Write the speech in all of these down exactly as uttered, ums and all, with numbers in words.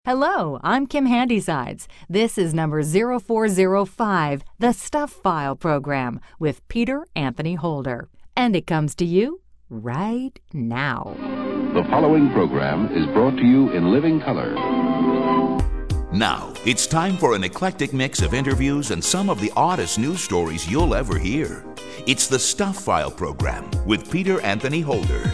Hello, I'm Kim Handysides. This is number zero four zero five, the Stuff File program with Peter Anthony Holder. And it comes to you right now. The following program is brought to you in living color. Now, it's time for an eclectic mix of interviews and some of the oddest news stories you'll ever hear. It's the Stuff File program with Peter Anthony Holder.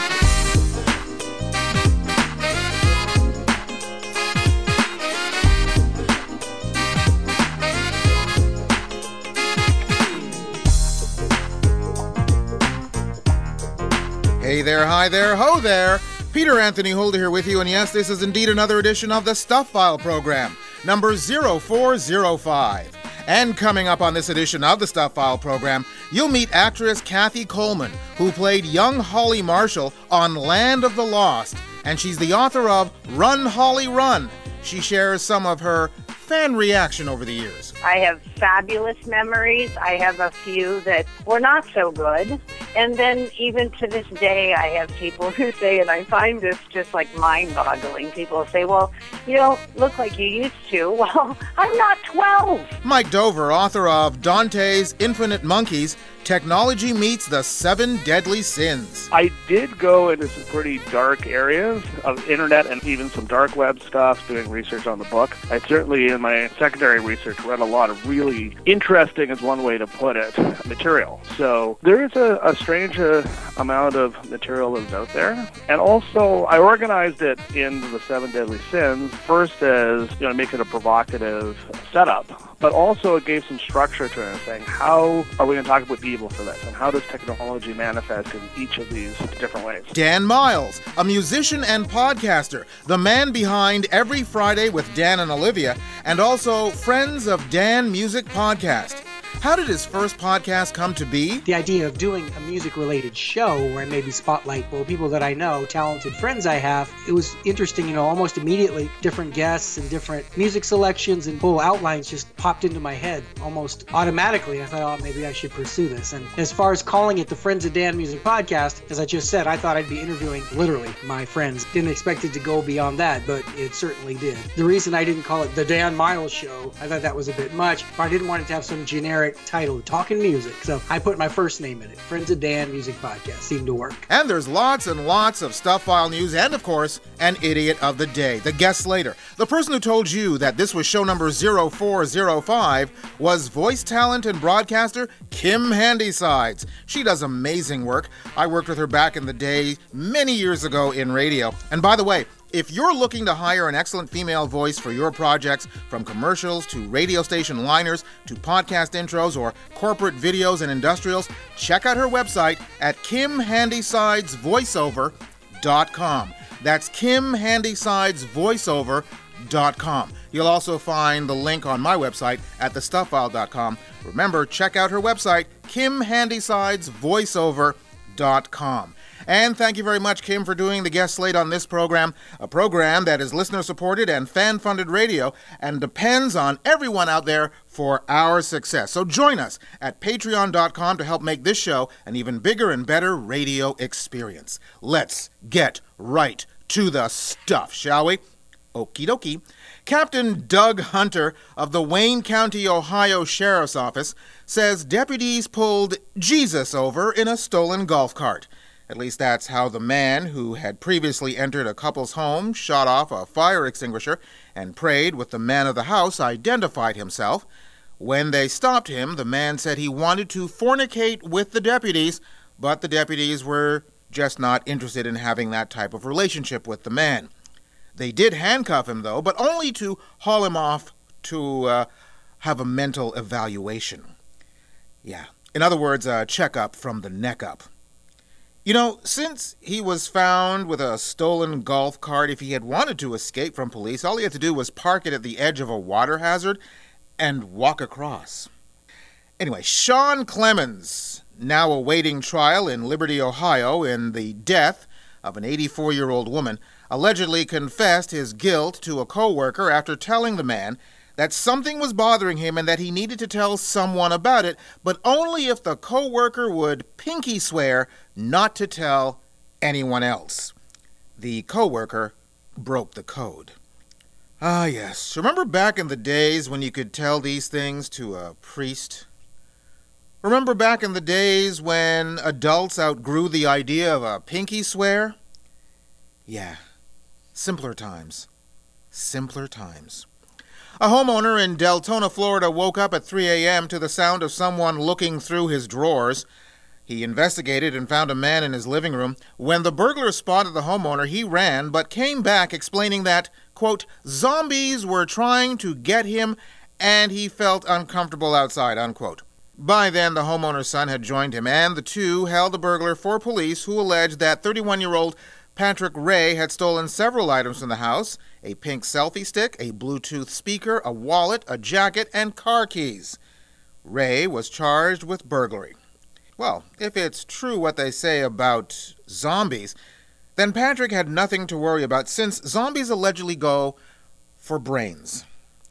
Hey there, hi there, ho there. Peter Anthony Holder here with you, and yes, this is indeed another edition of the Stuff File program, number zero four zero five. And coming up on this edition of the Stuff File program, you'll meet actress Kathy Coleman, who played young Holly Marshall on Land of the Lost, and she's the author of Run, Holly, Run. She shares some of her fan reaction over the years. I have fabulous memories. I have a few that were not so good. And then even to this day, I have people who say, and I find this just like mind-boggling, people say, well, you don't look like you used to. Well, I'm not twelve. Mike Dover, author of Dante's Infinite Monkeys, Technology Meets the Seven Deadly Sins. I did go into some pretty dark areas of internet and even some dark web stuff doing research on the book. I certainly, in my secondary research, read a lot of really interesting, is one way to put it, material. So there is a, a strange uh, amount of material that's out there. And also, I organized it into the Seven Deadly Sins, first as, you know, make it a provocative setup, but also it gave some structure to it, saying, how are we going to talk about evil for this, and how does technology manifest in each of these different ways? Dan Miles, a musician and podcaster, the man behind Every Friday with Dan and Olivia, and also Friends of Dan Music Podcast. How did his first podcast come to be? The idea of doing a music-related show where I maybe spotlight, well, people that I know, talented friends I have, it was interesting, you know, almost immediately, different guests and different music selections and whole outlines just popped into my head almost automatically. I thought, oh, maybe I should pursue this. And as far as calling it the Friends of Dan Music Podcast, as I just said, I thought I'd be interviewing literally my friends. Didn't expect it to go beyond that, but it certainly did. The reason I didn't call it the Dan Miles Show, I thought that was a bit much, but I didn't want it to have some generic title, Talking Music. So I put my first name in it. Friends of Dan Music Podcast. Seemed to work. And there's lots and lots of Stuff File news and, of course, an idiot of the day, the guest later. The person who told you that this was show number zero four zero five was voice talent and broadcaster Kim Handysides. She does amazing work. I worked with her back in the day, many years ago in radio. And by the way, if you're looking to hire an excellent female voice for your projects, from commercials to radio station liners to podcast intros or corporate videos and industrials, check out her website at kim handysides voiceover dot com. That's kim handysides voiceover dot com. You'll also find the link on my website at the stuff file dot com. Remember, check out her website, kim handysides voiceover dot com. And thank you very much, Kim, for doing the guest slate on this program, a program that is listener-supported and fan-funded radio and depends on everyone out there for our success. So join us at patreon dot com to help make this show an even bigger and better radio experience. Let's get right to the stuff, shall we? Okie dokie. Captain Doug Hunter of the Wayne County, Ohio Sheriff's Office says deputies pulled Jesus over in a stolen golf cart. At least that's how the man who had previously entered a couple's home, shot off a fire extinguisher, and prayed with the man of the house identified himself. When they stopped him, the man said he wanted to fornicate with the deputies, but the deputies were just not interested in having that type of relationship with the man. They did handcuff him, though, but only to haul him off to uh, have a mental evaluation. Yeah, in other words, a checkup from the neck up. You know, since he was found with a stolen golf cart, if he had wanted to escape from police, all he had to do was park it at the edge of a water hazard and walk across. Anyway, Sean Clemens, now awaiting trial in Liberty, Ohio, in the death of an eighty-four-year-old woman, allegedly confessed his guilt to a co-worker after telling the man that something was bothering him and that he needed to tell someone about it, but only if the co-worker would pinky swear not to tell anyone else. The co-worker broke the code. Ah, yes. Remember back in the days when you could tell these things to a priest? Remember back in the days when adults outgrew the idea of a pinky swear? Yeah. Simpler times. Simpler times. A homeowner in Deltona, Florida woke up at three a.m. to the sound of someone looking through his drawers. He investigated and found a man in his living room. When the burglar spotted the homeowner, he ran, but came back explaining that, quote, zombies were trying to get him and he felt uncomfortable outside, unquote. By then, the homeowner's son had joined him, and the two held the burglar for police, who alleged that thirty-one-year-old Patrick Ray had stolen several items from the house: a pink selfie stick, a Bluetooth speaker, a wallet, a jacket, and car keys. Ray was charged with burglary. Well, if it's true what they say about zombies, then Patrick had nothing to worry about, since zombies allegedly go for brains.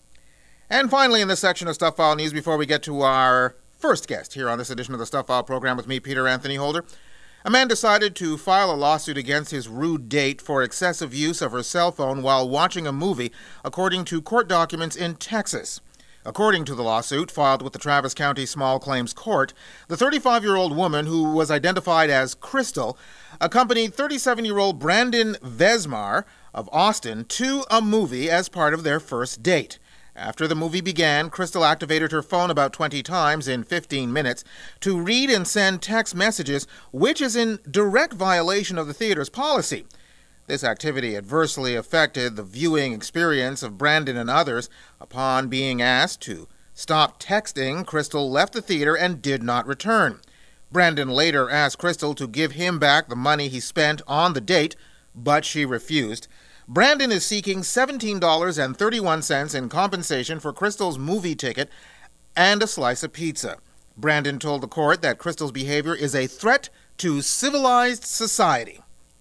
And finally, in this section of Stuff File News, before we get to our first guest here on this edition of the Stuff File program with me, Peter Anthony Holder, a man decided to file a lawsuit against his rude date for excessive use of her cell phone while watching a movie, according to court documents in Texas. According to the lawsuit, filed with the Travis County Small Claims Court, the thirty-five-year-old woman, who was identified as Crystal, accompanied thirty-seven-year-old Brandon Vesmar of Austin to a movie as part of their first date. After the movie began, Crystal activated her phone about twenty times in fifteen minutes to read and send text messages, which is in direct violation of the theater's policy. This activity adversely affected the viewing experience of Brandon and others. Upon being asked to stop texting, Crystal left the theater and did not return. Brandon later asked Crystal to give him back the money he spent on the date, but she refused. Brandon is seeking seventeen dollars and thirty-one cents in compensation for Crystal's movie ticket and a slice of pizza. Brandon told the court that Crystal's behavior is a threat to civilized society.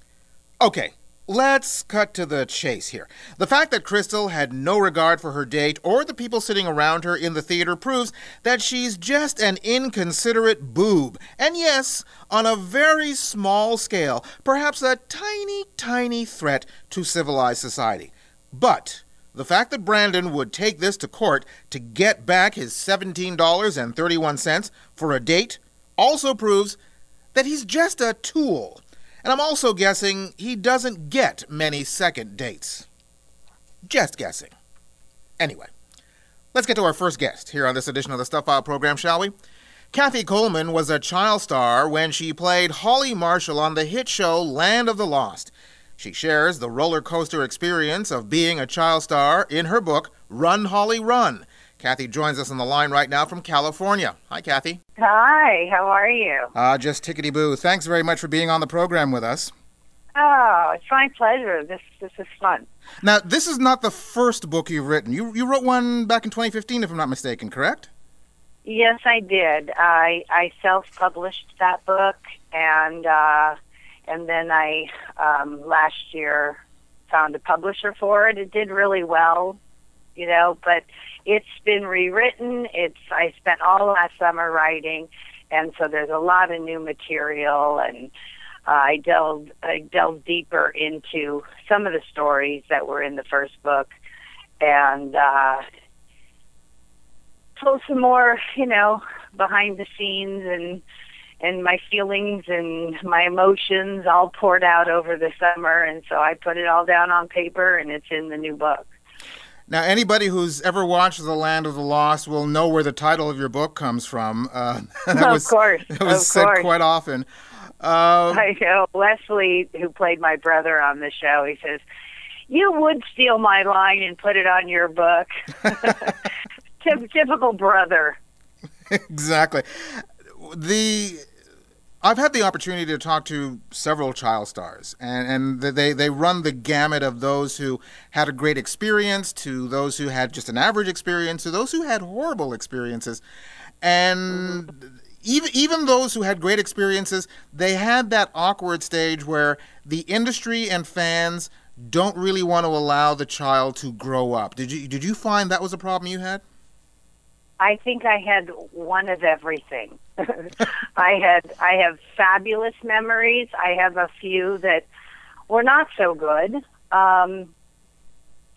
Okay, let's cut to the chase here. The fact that Crystal had no regard for her date or the people sitting around her in the theater proves that she's just an inconsiderate boob. And yes, on a very small scale, perhaps a tiny, tiny threat to civilized society. But the fact that Brandon would take this to court to get back his seventeen dollars and thirty-one cents for a date also proves that he's just a tool. And I'm also guessing he doesn't get many second dates. Just guessing. Anyway, let's get to our first guest here on this edition of the Stuff File program, shall we? Kathy Coleman was a child star when she played Holly Marshall on the hit show Land of the Lost. She shares the roller coaster experience of being a child star in her book, Run, Holly, Run. Kathy joins us on the line right now from California. Hi, Kathy. Hi, how are you? Uh, just tickety-boo. Thanks very much for being on the program with us. Oh, it's my pleasure. This this is fun. Now, this is not the first book you've written. You you wrote one back in twenty fifteen, if I'm not mistaken, correct? Yes, I did. I I self-published that book, and uh, and then I um, last year found a publisher for it. It did really well, you know, but it's been rewritten. It's I spent all last summer writing, and so there's a lot of new material, and uh, I delved I delved deeper into some of the stories that were in the first book, and uh, told some more, you know, behind the scenes and and my feelings and my emotions all poured out over the summer, and so I put it all down on paper, and it's in the new book. Now, anybody who's ever watched The Land of the Lost will know where the title of your book comes from. Uh, that of was, course, It was of said course. quite often. Uh, I know. Leslie, who played my brother on the show, he says, "You would steal my line and put it on your book." Typical brother. Exactly. The I've had the opportunity to talk to several child stars, and, and they, they run the gamut of those who had a great experience to those who had just an average experience to those who had horrible experiences. And mm-hmm. even, even those who had great experiences, they had that awkward stage where the industry and fans don't really want to allow the child to grow up. Did you, did you find that was a problem you had? I think I had one of everything. I had I have fabulous memories. I have a few that were not so good. Um,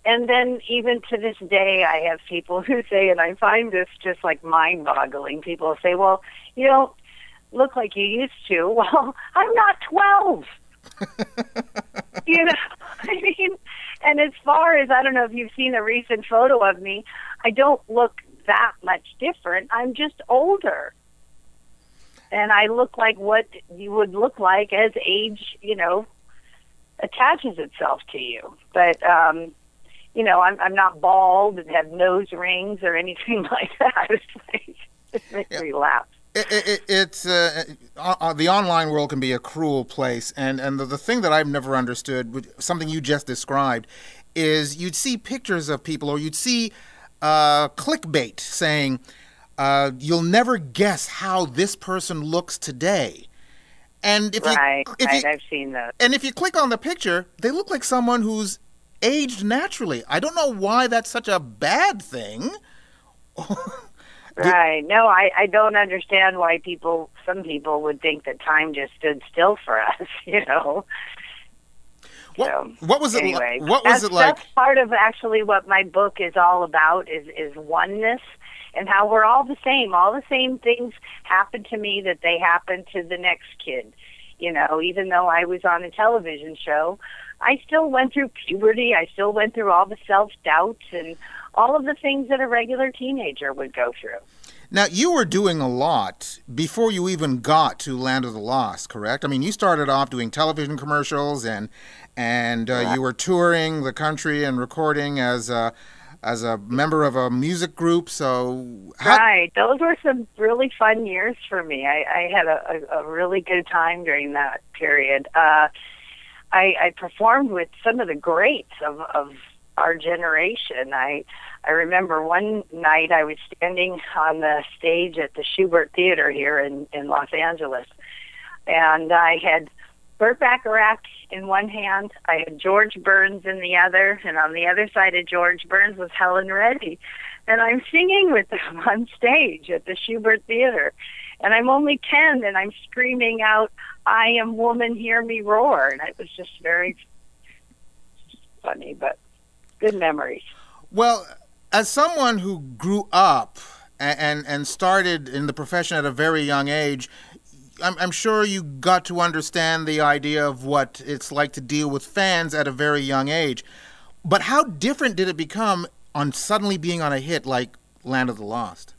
and then even to this day, I have people who say, and I find this just like mind-boggling. People say, "Well, you don't look like you used to." Well, I'm not twelve. You know, I mean, and as far as, I don't know if you've seen a recent photo of me, I don't look that much different. I'm just older. And I look like what you would look like as age, you know, attaches itself to you. But, um, you know, I'm, I'm not bald and have nose rings or anything like that. It's like, it makes yeah. me laugh. It, it, it's uh, uh, the online world can be a cruel place, and and the, the thing that I've never understood, something you just described, is you'd see pictures of people, or you'd see uh, clickbait saying, uh, "You'll never guess how this person looks today." And if right, you, if right, you, I've seen that. And if you click on the picture, they look like someone who's aged naturally. I don't know why that's such a bad thing. Right. No, I, I don't understand why people, some people would think that time just stood still for us, you know. What, so, what was it anyway, like? What was that's, it like? That's part of actually what my book is all about, is, is oneness, and how we're all the same. All the same things happen to me that they happen to the next kid. You know, even though I was on a television show, I still went through puberty. I still went through all the self-doubt and all of the things that a regular teenager would go through. Now, you were doing a lot before you even got to Land of the Lost, correct? I mean, you started off doing television commercials, and and uh, you were touring the country and recording as a, as a member of a music group. So how- Right. Those were some really fun years for me. I, I had a, a, a really good time during that period. Uh, I, I performed with some of the greats of, of our generation. I I remember one night I was standing on the stage at the Shubert Theater here in, in Los Angeles, and I had Burt Bacharach in one hand, I had George Burns in the other, and on the other side of George Burns was Helen Reddy. And I'm singing with them on stage at the Shubert Theater. And I'm only ten, and I'm screaming out, "I am woman, hear me roar." And it was just very funny, but good memories. Well, as someone who grew up and, and, and started in the profession at a very young age, I'm, I'm sure you got to understand the idea of what it's like to deal with fans at a very young age. But how different did it become on suddenly being on a hit like Land of the Lost?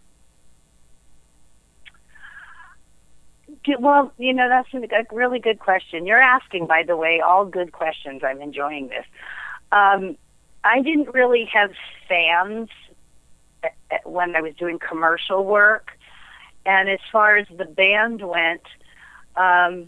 Well, you know, that's a really good question. You're asking, by the way, all good questions. I'm enjoying this. Um, I didn't really have fans when I was doing commercial work. And as far as the band went, um,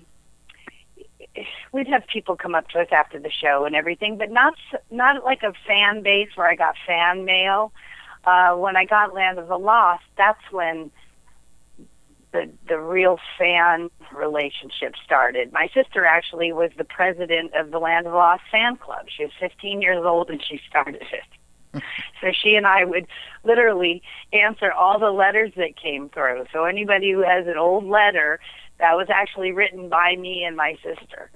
we'd have people come up to us after the show and everything, but not not like a fan base where I got fan mail. Uh, when I got Land of the Lost, that's when the the real fan relationship started. My sister actually was the president of the Land of the Lost fan club. She was fifteen years old and she started it. So she and I would literally answer all the letters that came through. So anybody who has an old letter, that was actually written by me and my sister.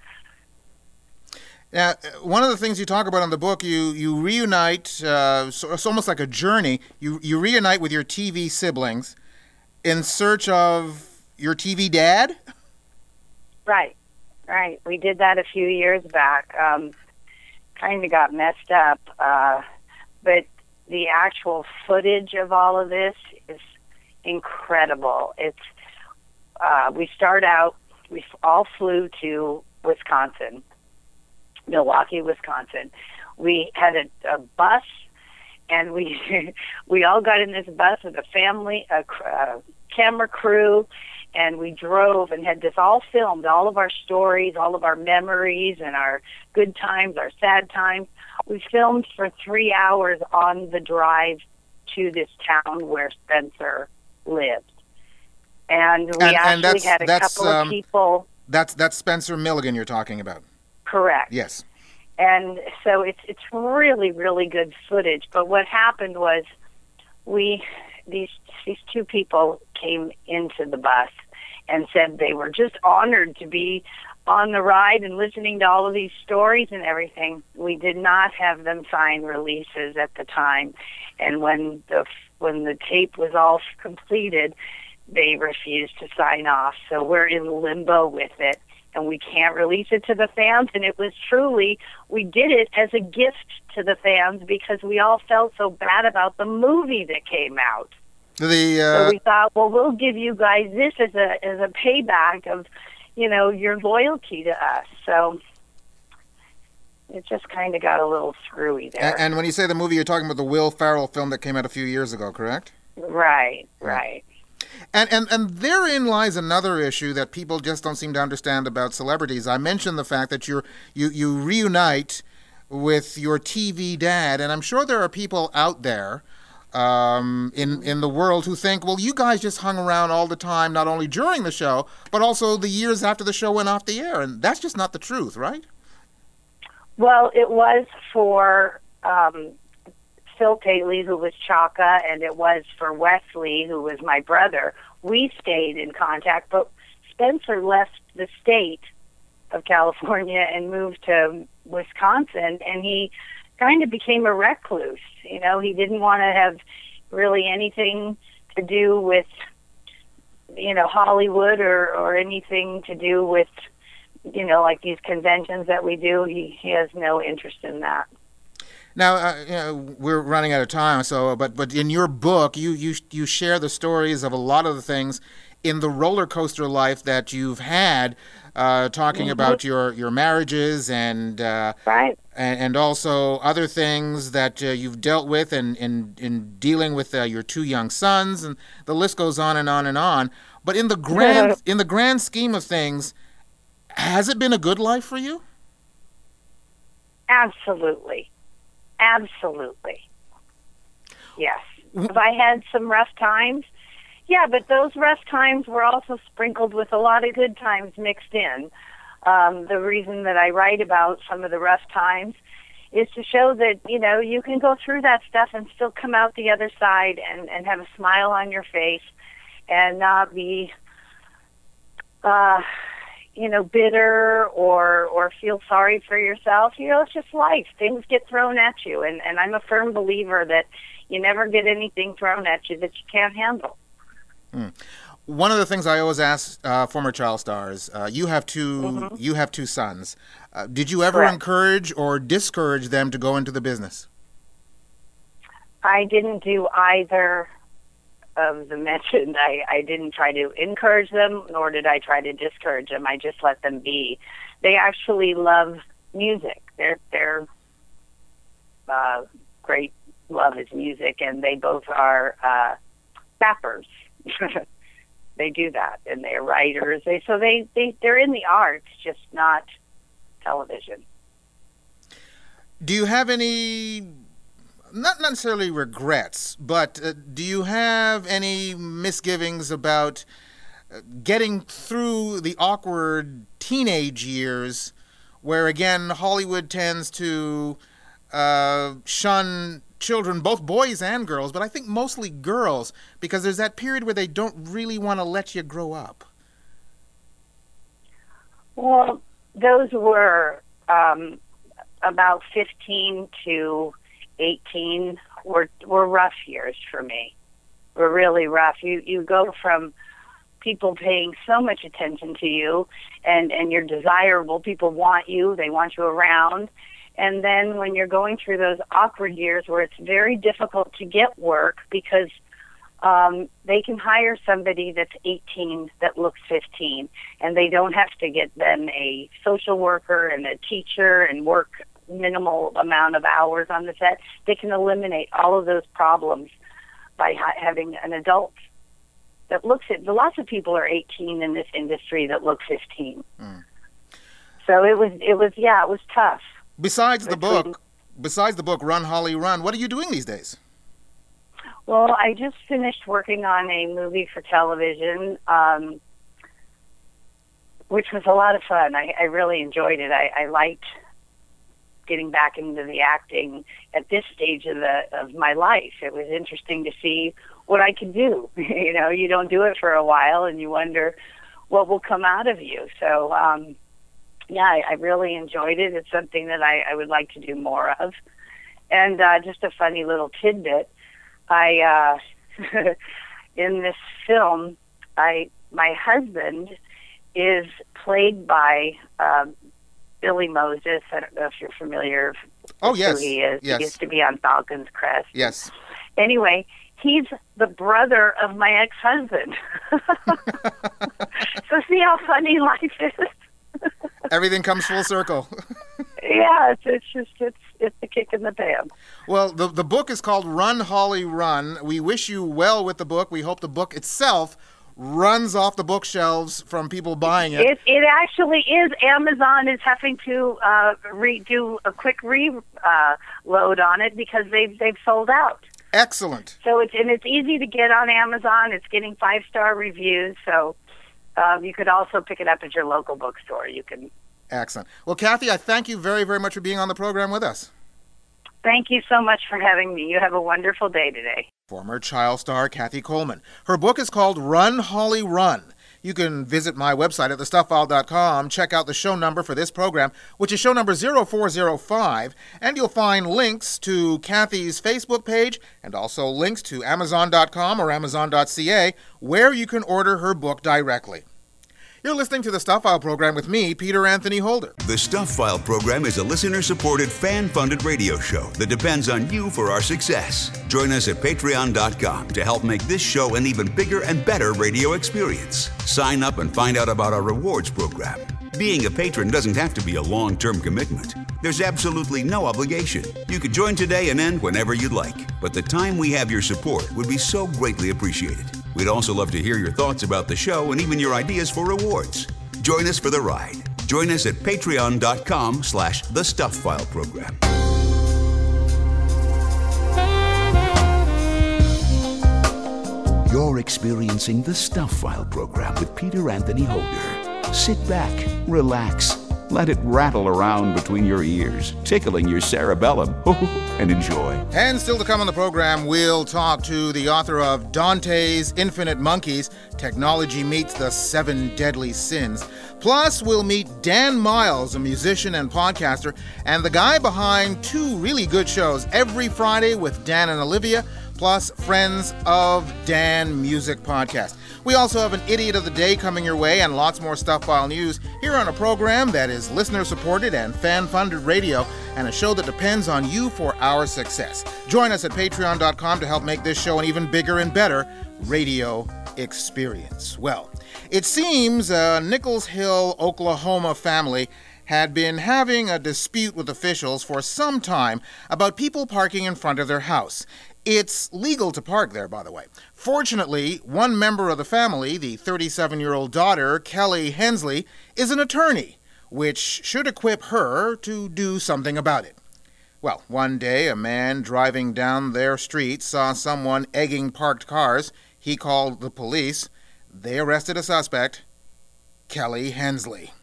Now, one of the things you talk about in the book, you you reunite. Uh, so it's almost like a journey. You you reunite with your T V siblings in search of your T V dad. Right, right. We did that a few years back. Um, kind of got messed up, uh, but the actual footage of all of this is incredible. It's uh, we start out. We all flew to Wisconsin. Milwaukee, Wisconsin. We had a, a bus, and we we all got in this bus with a family, a, a camera crew, and we drove and had this all filmed, all of our stories, all of our memories, and our good times, our sad times. We filmed for three hours on the drive to this town where Spencer lived, and we and, actually and that's, had a that's, couple um, of people. That's that's Spencer Milligan you're talking about. Correct. Yes. And so it's it's really, really good footage. But what happened was we these these two people came into the bus and said they were just honored to be on the ride and listening to all of these stories and everything. We did not have them sign releases at the time. And when the when the tape was all completed, they refused to sign off. So we're in limbo with it, and we can't release it to the fans. And it was truly, we did it as a gift to the fans because we all felt so bad about the movie that came out. The uh... So we thought, well, we'll give you guys this as a as a payback of, you know, your loyalty to us. So it just kind of got a little screwy there. And, and when you say the movie, you're talking about the Will Ferrell film that came out a few years ago, correct? Right, right. And, and and therein lies another issue that people just don't seem to understand about celebrities. I mentioned the fact that you're, you you reunite with your T V dad, and I'm sure there are people out there um, in in the world who think, well, you guys just hung around all the time, not only during the show, but also the years after the show went off the air, and that's just not the truth, right? Well, it was for um, Phil Paley, who was Chaka, and it was for Wesley, who was my brother. We stayed in contact, but Spencer left the state of California and moved to Wisconsin, and he kind of became a recluse. You know, he didn't want to have really anything to do with, you know, Hollywood or, or anything to do with, you know, like these conventions that we do. He, he has no interest in that. Now, uh, you know, we're running out of time, so but but in your book, you you you share the stories of a lot of the things in the roller coaster life that you've had, uh, talking mm-hmm. about your, your marriages and uh, right, and, and also other things that uh, you've dealt with in in, in dealing with uh, your two young sons, and the list goes on and on and on. But in the grand in the grand scheme of things, has it been a good life for you? Absolutely. Absolutely. Yes. Have I had some rough times? Yeah, but those rough times were also sprinkled with a lot of good times mixed in. Um, the reason that I write about some of the rough times is to show that, you know, you can go through that stuff and still come out the other side and, and have a smile on your face and not be, uh, you know, bitter or or feel sorry for yourself. You know, it's just life. Things get thrown at you, and, and I'm a firm believer that you never get anything thrown at you that you can't handle. Mm. One of the things I always ask uh, former child stars, uh, you have two mm-hmm. you have two sons. Uh, did you ever Correct. encourage or discourage them to go into the business? I didn't do either of the mentioned. I, I didn't try to encourage them, nor did I try to discourage them. I just let them be. They actually love music. Their their uh, great love is music, and they both are uh, rappers. They do that, and they're writers. They so they they they're in the arts, just not television. Do you have any? Not necessarily regrets, but uh, do you have any misgivings about uh, getting through the awkward teenage years where, again, Hollywood tends to uh, shun children, both boys and girls, but I think mostly girls, because there's that period where they don't really want to let you grow up? Well, those were um, about fifteen to eighteen were were rough years for me. Were really rough. You you go from people paying so much attention to you, and and you're desirable. People want you. They want you around. And then when you're going through those awkward years where it's very difficult to get work because um, they can hire somebody that's eighteen that looks fifteen, and they don't have to get them a social worker and a teacher and work minimal amount of hours on the set. They can eliminate all of those problems by ha- having an adult that looks at. Lots of people are eighteen in this industry that look fifteen. Mm. So it was, it was, yeah, it was tough. Besides the book, besides the book, Run, Holly, Run, what are you doing these days? Well, I just finished working on a movie for television, um, which was a lot of fun. I, I really enjoyed it. I, I liked getting back into the acting at this stage of the of my life. It was interesting to see what I could do. You know, you don't do it for a while, and you wonder what will come out of you. So um, yeah, I, I really enjoyed it. It's something that I, I would like to do more of. And uh, just a funny little tidbit, I uh, in this film, I my husband is played by um, Billy Moses. I don't know if you're familiar with Oh, yes. who he is. Yes. He used to be on Falcon's Crest. Yes. Anyway, he's the brother of my ex-husband. So see how funny life is? Everything comes full circle. Yeah, it's, it's just, it's it's a kick in the pants. Well, the, the book is called Run, Holly, Run. We wish you well with the book. We hope the book itself runs off the bookshelves from people buying it. It, it actually is. Amazon is having to uh, redo a quick reload uh, on it because they've, they've sold out. Excellent. So it's and it's easy to get on Amazon. It's getting five star reviews. So um, you could also pick it up at your local bookstore. You can. Excellent. Well, Kathy, I thank you very, very much for being on the program with us. Thank you so much for having me. You have a wonderful day today. Former child star Kathy Coleman. Her book is called Run, Holly, Run. You can visit my website at the stuff file dot com, check out the show number for this program, which is show number zero four zero five, and you'll find links to Kathy's Facebook page and also links to amazon dot com or amazon dot c a, where you can order her book directly. You're listening to the Stuff File program with me, Peter Anthony Holder. The Stuff File program is a listener-supported, fan-funded radio show that depends on you for our success. Join us at patreon dot com to help make this show an even bigger and better radio experience. Sign up and find out about our rewards program. Being a patron doesn't have to be a long-term commitment. There's absolutely no obligation. You could join today and end whenever you'd like, but the time we have your support would be so greatly appreciated. We'd also love to hear your thoughts about the show and even your ideas for rewards. Join us for the ride. Join us at patreon dot com slash the Stuff File program. You're experiencing the Stuff File program with Peter Anthony Holder. Sit back, relax, let it rattle around between your ears, tickling your cerebellum, and enjoy. And still to come on the program, we'll talk to the author of Dante's Infinite Monkeys, Technology Meets the Seven Deadly Sins. Plus, we'll meet Dan Miles, a musician and podcaster, and the guy behind two really good shows, Every Friday with Dan and Olivia, plus Friends of Dan Music Podcast. We also have an Idiot of the Day coming your way and lots more Stuff File news here on a program that is listener-supported and fan-funded radio and a show that depends on you for our success. Join us at patreon dot com to help make this show an even bigger and better radio experience. Well, it seems a Nichols Hill, Oklahoma family had been having a dispute with officials for some time about people parking in front of their house. It's legal to park there, by the way. Fortunately, one member of the family, the thirty-seven-year-old daughter, Kelly Hensley, is an attorney, which should equip her to do something about it. Well, one day, a man driving down their street saw someone egging parked cars. He called the police. They arrested a suspect, Kelly Hensley.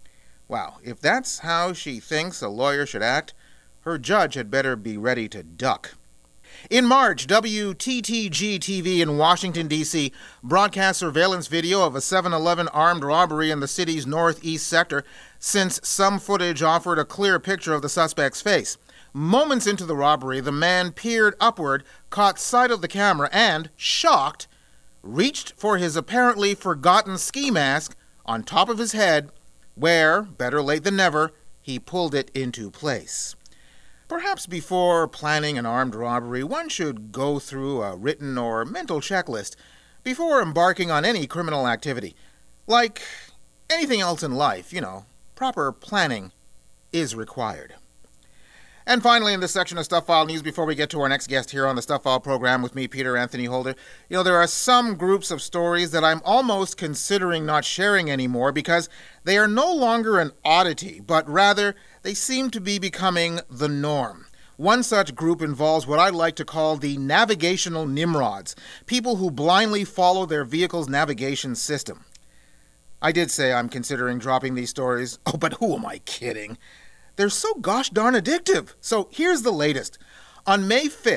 Wow, if that's how she thinks a lawyer should act, her judge had better be ready to duck. In March, W T T G T V in Washington, D C broadcast surveillance video of a seven eleven armed robbery in the city's northeast sector, since some footage offered a clear picture of the suspect's face. Moments into the robbery, the man peered upward, caught sight of the camera, and, shocked, reached for his apparently forgotten ski mask on top of his head, where, better late than never, he pulled it into place. Perhaps before planning an armed robbery, one should go through a written or mental checklist before embarking on any criminal activity. Like anything else in life, you know, proper planning is required. And finally, in this section of Stuff File News, before we get to our next guest here on the Stuff File program with me, Peter Anthony Holder, you know, there are some groups of stories that I'm almost considering not sharing anymore because they are no longer an oddity, but rather they seem to be becoming the norm. One such group involves what I like to call the navigational nimrods, people who blindly follow their vehicle's navigation system. I did say I'm considering dropping these stories. Oh, but who am I kidding? They're so gosh darn addictive. So here's the latest. On May fifth,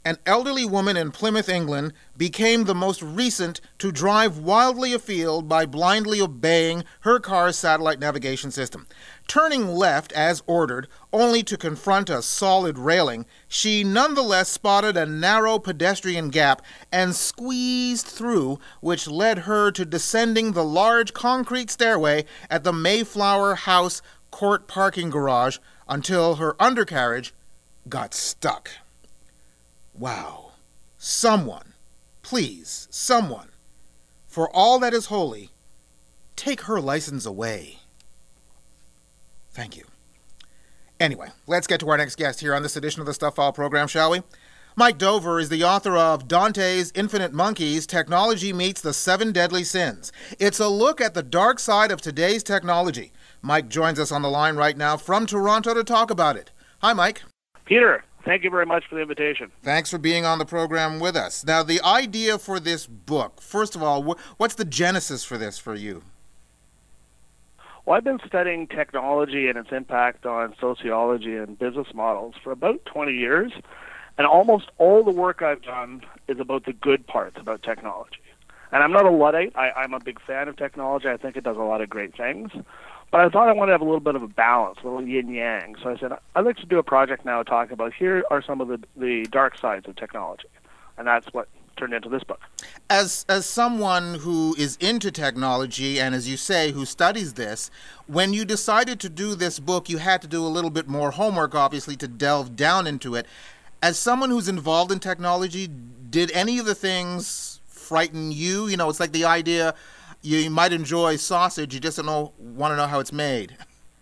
An elderly woman in Plymouth, England, became the most recent to drive wildly afield by blindly obeying her car's satellite navigation system. Turning left as ordered, only to confront a solid railing, she nonetheless spotted a narrow pedestrian gap and squeezed through, which led her to descending the large concrete stairway at the Mayflower House Court parking garage until her undercarriage got stuck. Wow. Someone, please, someone, for all that is holy, take her license away. Thank you. Anyway, let's get to our next guest here on this edition of the Stuff File program, shall we? Mike Dover is the author of Dante's Infinite Monkeys, Technology Meets the Seven Deadly Sins. It's a look at the dark side of today's technology. Mike joins us on the line right now from Toronto to talk about it. Hi, Mike. Peter, thank you very much for the invitation. Thanks for being on the program with us. Now, the idea for this book, first of all, wh- what's the genesis for this for you? Well, I've been studying technology and its impact on sociology and business models for about twenty years, and almost all the work I've done is about the good parts about technology. And I'm not a Luddite. I, I'm a big fan of technology. I think it does a lot of great things. But I thought I wanted to have a little bit of a balance, a little yin-yang. So I said, I'd like to do a project now talking about here are some of the, the dark sides of technology. And that's what turned into this book. As as someone who is into technology and, as you say, who studies this, when you decided to do this book, you had to do a little bit more homework, obviously, to delve down into it. As someone who's involved in technology, did any of the things frighten you? You know, it's like the idea you might enjoy sausage, you just don't know, want to know how it's made.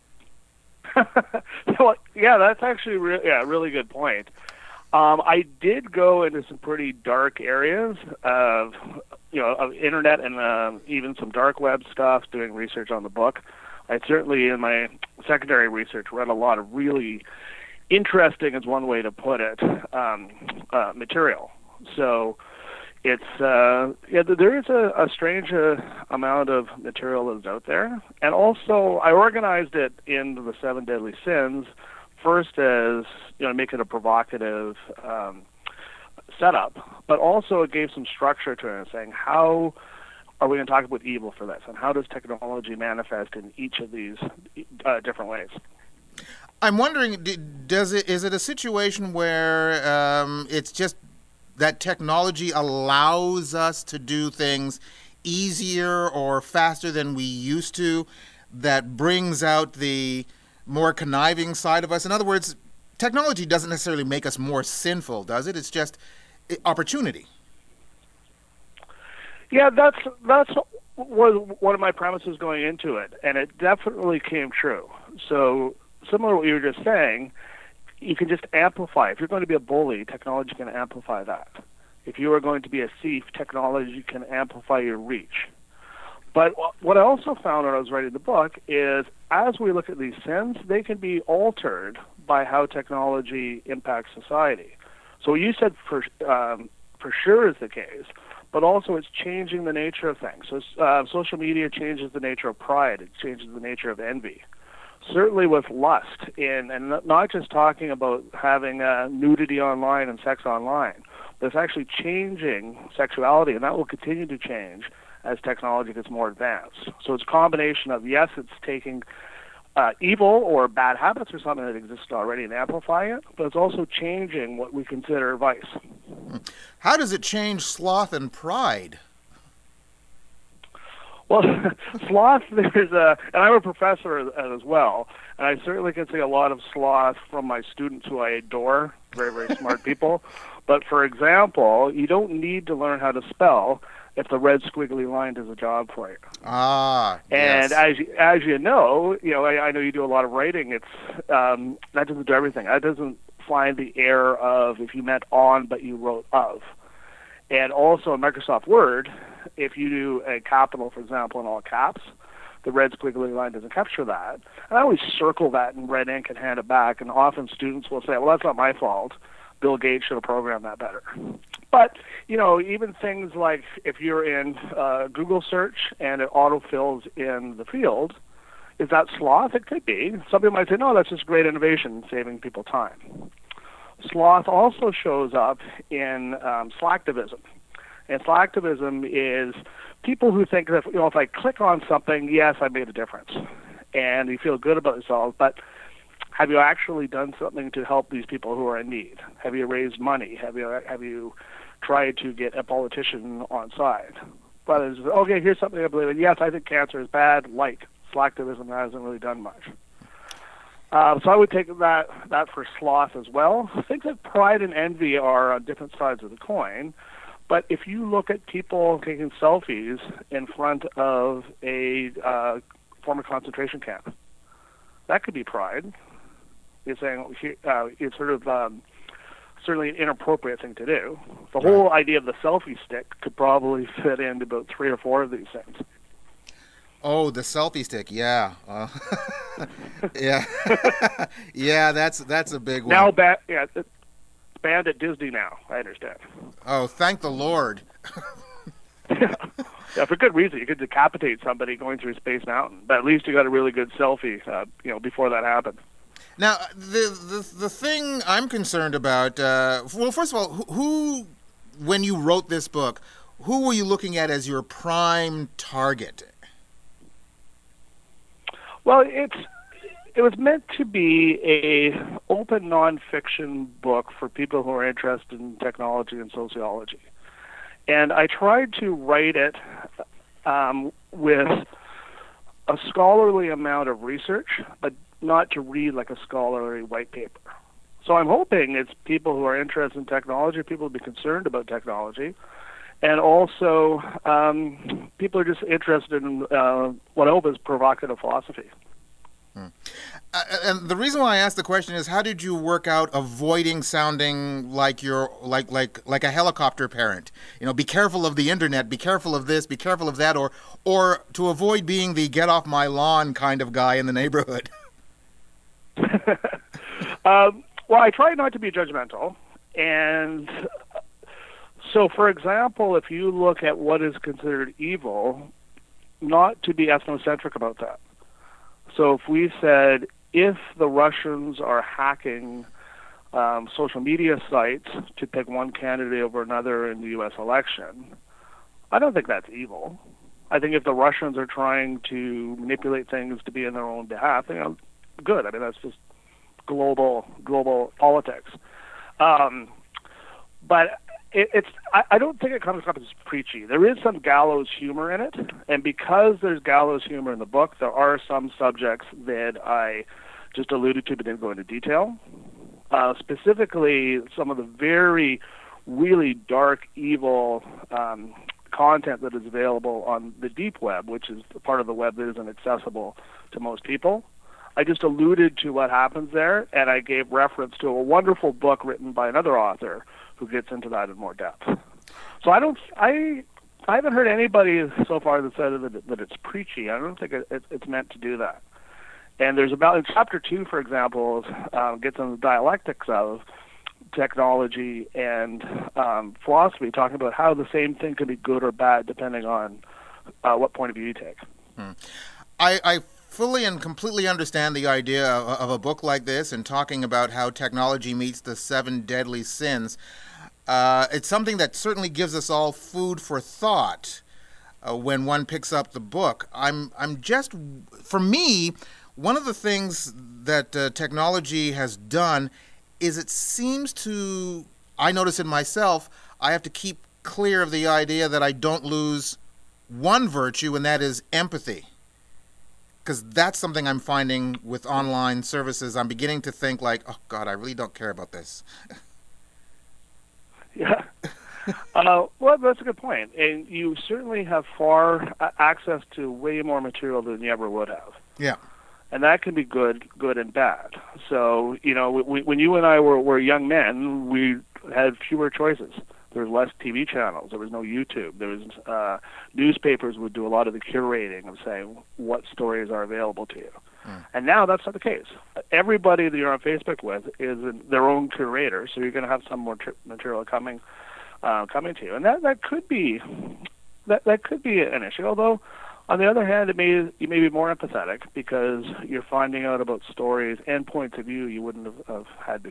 Well, yeah, that's actually re- yeah, a really good point. Um, I did go into some pretty dark areas of, you know, of internet and uh, even some dark web stuff, doing research on the book. I certainly, in my secondary research, read a lot of really interesting, is one way to put it, um, uh, material. So it's, uh, yeah, there is a, a strange uh, amount of material that's out there. And also, I organized it into the Seven Deadly Sins, first as, you know, make it a provocative um, setup, but also it gave some structure to it, saying how are we going to talk about evil for this, and how does technology manifest in each of these uh, different ways? I'm wondering, does it is it a situation where um, it's just that technology allows us to do things easier or faster than we used to, that brings out the more conniving side of us? In other words, technology doesn't necessarily make us more sinful, does it? It's just opportunity. Yeah, that's that's was one of my premises going into it, and it definitely came true. So similar to what you were just saying, you can just amplify. If you're going to be a bully, technology can amplify that. If you are going to be a thief, technology can amplify your reach. But what I also found when I was writing the book is, as we look at these sins, they can be altered by how technology impacts society. So what you said for um, for sure is the case, but also it's changing the nature of things. So uh, social media changes the nature of pride. It changes the nature of envy. Certainly with lust, in, and not just talking about having uh, nudity online and sex online, but it's actually changing sexuality, and that will continue to change as technology gets more advanced. So it's a combination of, yes, it's taking uh, evil or bad habits or something that exists already and amplifying it, but it's also changing what we consider vice. How does it change sloth and pride? Well, sloth, there's a, and I'm a professor as well, and I certainly can see a lot of sloth from my students who I adore, very, very smart people. But for example, you don't need to learn how to spell if the red squiggly line does a job for you. Ah, and yes. as you, as you know, you know, I, I know you do a lot of writing. It's um, that doesn't do everything. That doesn't find the error of if you meant on but you wrote of. And also in Microsoft Word, if you do a capital, for example, in all caps, the red squiggly line doesn't capture that. And I always circle that in red ink and hand it back. And often students will say, well, that's not my fault. Bill Gates should have programmed that better. But, you know, even things like if you're in uh, Google search and it autofills in the field, is that sloth? It could be. Some people might say, no, that's just great innovation, saving people time. sloth also shows up in um, slacktivism. And slacktivism is people who think that, you know, if I click on something, yes, I made a difference. And you feel good about yourself, but have you actually done something to help these people who are in need? Have you raised money? Have you have you tried to get a politician on side? But it's, okay, here's something I believe in. Yes, I think cancer is bad. Like, slacktivism hasn't really done much. Uh, so I would take that that for sloth as well. I think that pride and envy are on different sides of the coin. But if you look at people taking selfies in front of a uh, former concentration camp, that could be pride. You're saying uh, it's sort of um, certainly an inappropriate thing to do. The right. whole idea of the selfie stick could probably fit into about three or four of these things. Oh, the selfie stick, yeah, uh, yeah, yeah. That's that's a big one. Now, ba- yeah, it's banned at Disney now. I understand. Oh, thank the Lord. yeah. yeah, for good reason. You could decapitate somebody going through Space Mountain, but at least you got a really good selfie, uh, you know, before that happened. Now, the the the thing I'm concerned about. Uh, well, first of all, who, who, when you wrote this book, who were you looking at as your prime target? Well, it's it was meant to be a open nonfiction book for people who are interested in technology and sociology, and I tried to write it um, with a scholarly amount of research, but not to read like a scholarly white paper. So I'm hoping it's people who are interested in technology, people who be concerned about technology, and also um, people are just interested in uh, what I hope is provocative philosophy. Hmm. Uh, and the reason why I asked the question is, how did you work out avoiding sounding like you're like like like a helicopter parent? You know, be careful of the internet, be careful of this, be careful of that, or or to avoid being the get off my lawn kind of guy in the neighborhood. um, well, I try not to be judgmental, and so, for example, if you look at what is considered evil, not to be ethnocentric about that. So if we said, if the Russians are hacking um, social media sites to pick one candidate over another in the U S election, I don't think that's evil. I think if the Russians are trying to manipulate things to be in their own behalf, you know, good. I mean, that's just global global politics. Um, but it, it's I, I don't think it comes up as preachy. There is some gallows humor in it, and because there's gallows humor in the book, there are some subjects that I just alluded to but didn't go into detail. Uh, specifically, some of the very, really dark, evil um, content that is available on the deep web, which is the part of the web that isn't accessible to most people. I just alluded to what happens there, and I gave reference to a wonderful book written by another author who gets into that in more depth. So I don't, I, I haven't heard anybody so far that said that, that it's preachy. I don't think it, it, it's meant to do that. And there's about, in chapter two, for example, um, gets into the dialectics of technology and um, philosophy, talking about how the same thing can be good or bad depending on uh, what point of view you take. Hmm. I, I fully and completely understand the idea of, of a book like this and talking about how technology meets the seven deadly sins. Uh, it's something that certainly gives us all food for thought uh, when one picks up the book. I'm, I'm just, for me, one of the things that uh, technology has done is it seems to, I notice in myself, I have to keep clear of the idea that I don't lose one virtue, and that is empathy. Because that's something I'm finding with online services. I'm beginning to think like, oh, God, I really don't care about this. Yeah. uh, well, that's a good point. And you certainly have far uh, access to way more material than you ever would have. Yeah. And that can be good, good and bad. So, you know, we, when you and I were, were young men, we had fewer choices. There was less T V channels. There was no YouTube. There was uh, newspapers would do a lot of the curating of saying what stories are available to you. Mm. And now that's not the case. Everybody that you're on Facebook with is their own curator, so you're going to have some more tr- material coming uh, coming to you. And that, that could be that that could be an issue. Although, on the other hand, it may you may be more empathetic because you're finding out about stories and points of view you wouldn't have, have had before.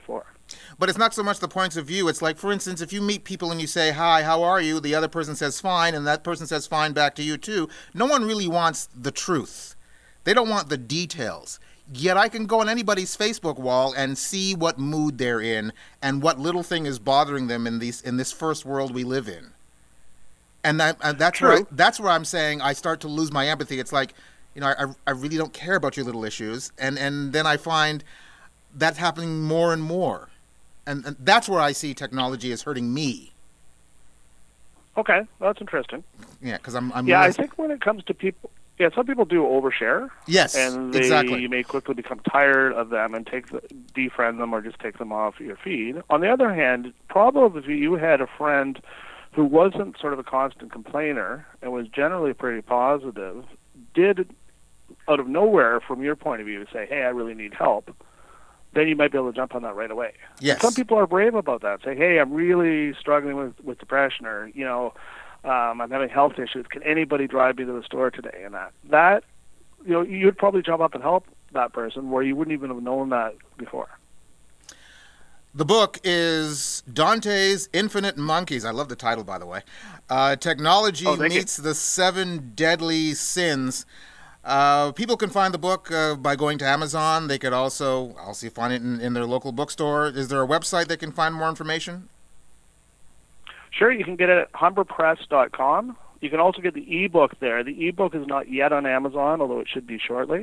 But it's not so much the points of view. It's like, for instance, if you meet people and you say, hi, how are you? The other person says fine, and that person says fine back to you too. No one really wants the truth. They don't want the details. Yet I can go on anybody's Facebook wall and see what mood they're in and what little thing is bothering them in these in this first world we live in. And, that, and that's True. where I, that's where I'm saying I start to lose my empathy. It's like, you know, I, I really don't care about your little issues. And, and then I find that's happening more and more. And, and that's where I see technology is hurting me. Okay, that's interesting. Yeah, because I'm, I'm... Yeah, less... I think when it comes to people... Yeah, some people do overshare. Yes, and they, exactly. you may quickly become tired of them and take the, defriend them or just take them off your feed. On the other hand, probably if you had a friend who wasn't sort of a constant complainer and was generally pretty positive, did out of nowhere, from your point of view, say, hey, I really need help, then you might be able to jump on that right away. Yes. Some people are brave about that. Say, hey, I'm really struggling with, with depression, or, you know, Um, I'm having health issues. Can anybody drive me to the store today? And that, that, you know, you'd probably jump up and help that person where you wouldn't even have known that before. The book is Dante's Infinite Monkeys. I love the title, by the way. Uh, Technology oh, Meets you. the Seven Deadly Sins. Uh, people can find the book uh, by going to Amazon. They could also, I'll see, find it in, in their local bookstore. Is there a website they can find more information? Sure, you can get it at humber press dot com. You can also get the ebook there. The ebook is not yet on Amazon, although it should be shortly.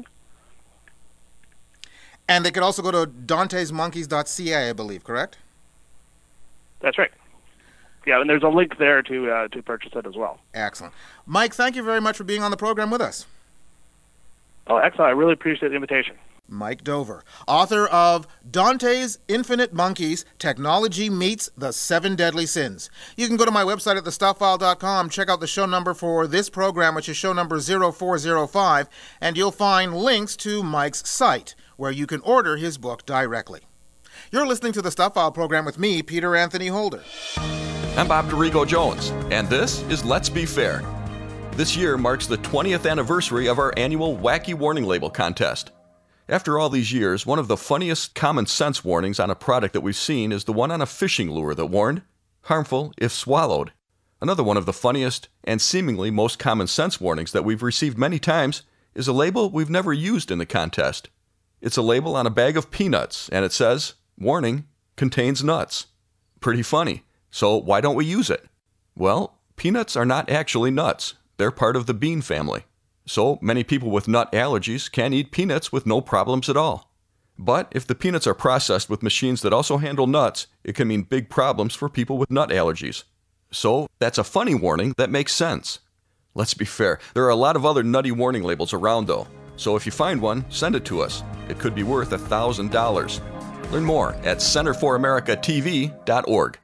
And they could also go to dantes monkeys dot c a, I believe, correct? That's right. Yeah, and there's a link there to uh, to purchase it as well. Excellent. Mike, thank you very much for being on the program with us. Oh, excellent. I really appreciate the invitation. Mike Dover, author of Dante's Infinite Monkeys, Technology Meets the Seven Deadly Sins. You can go to my website at the stuff file dot com, check out the show number for this program, which is show number zero four zero five, and you'll find links to Mike's site, where you can order his book directly. You're listening to the Stuff File program with me, Peter Anthony Holder. I'm Bob DeRigo Jones, and this is Let's Be Fair. This year marks the twentieth anniversary of our annual Wacky Warning Label contest. After all these years, one of the funniest common sense warnings on a product that we've seen is the one on a fishing lure that warned, harmful if swallowed. Another one of the funniest and seemingly most common sense warnings that we've received many times is a label we've never used in the contest. It's a label on a bag of peanuts, and it says, warning, contains nuts. Pretty funny. So why don't we use it? Well, peanuts are not actually nuts. They're part of the bean family. So many people with nut allergies can eat peanuts with no problems at all. But if the peanuts are processed with machines that also handle nuts, it can mean big problems for people with nut allergies. So that's a funny warning that makes sense. Let's be fair, there are a lot of other nutty warning labels around though. So if you find one, send it to us. It could be worth a thousand dollars. Learn more at center for america t v dot org.